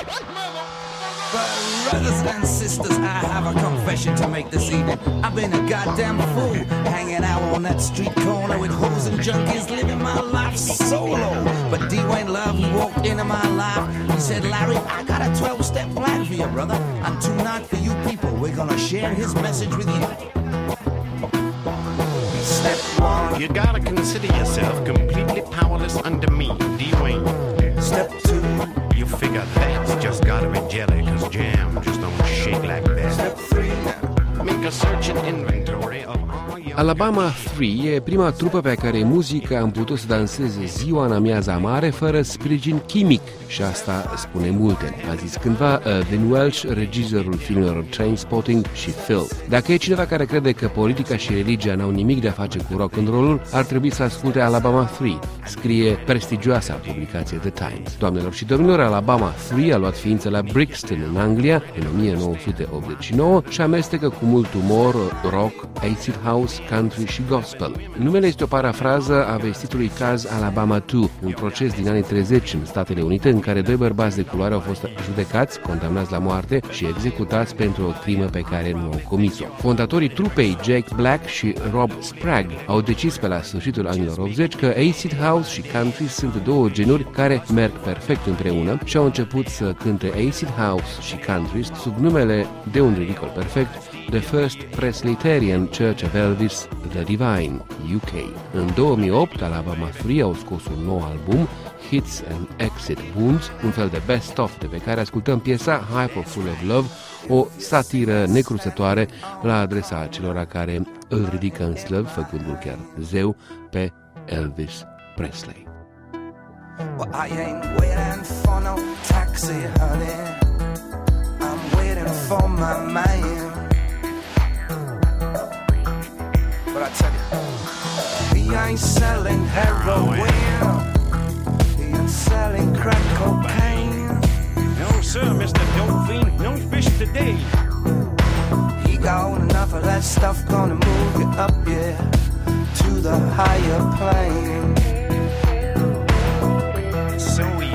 Brothers and sisters, I have a confession to make this evening. I've been a goddamn fool, hanging out on that street corner with hoes and junkies, living my life solo. But Dwayne Love, he walked into my life. He said, Larry, I got a 12-step plan for you, brother. And tonight for you people, we're gonna share his message with you. Step one, you gotta consider yourself completely powerless under me, Dwayne. Step two, you figure that's just gotta be jelly, cause jam just don't shake like that. Step three, make a search and inventory of all your... Alabama 3 e prima trupă pe care muzica am putut să danseze ziua în amiaza mare fără sprijin chimic și asta spune multe, a zis cândva Vin Welch, regizorul filmelor Trainspotting și Phil. Dacă e cineva care crede că politica și religia n-au nimic de a face cu rock and roll-ul, ar trebui să asculte Alabama 3, scrie prestigioasa publicație The Times. Doamnelor și domnilor, Alabama 3 a luat ființă la Brixton, în Anglia, în 1989 și amestecă cu mult umor rock, acid house, country și gospel. Numele este o parafrază a vestitului caz Alabama 2, un proces din anii 30 în Statele Unite în care doi bărbați de culoare au fost judecați, condamnați la moarte și executați pentru o crimă pe care nu au comis-o. Fondatorii trupei Jack Black și Rob Sprague au decis pe la sfârșitul anilor 80 că acid house și country sunt două genuri care merg perfect împreună și au început să cânte acid house și country sub numele de un ridicol perfect, The First Presbyterian Church of Elvis, The Divine, UK. În 2008, Alabama 3 au scos un nou album, Hits and Exit Wounds, un fel de best-of de pe care ascultăm piesa Hyper Full of Love, o satiră necruțătoare la adresa acelora care îl ridică în slăv, făcându-l chiar zeu, pe Elvis Presley. Well, I ain't waiting for no taxi, honey. I'm waiting for my man. But I tell you, he ain't selling heroin. He ain't selling crack cocaine. No, sir, Mr. Dolphin, no fish today. He got enough of that stuff gonna move you up, yeah, to the higher plane. So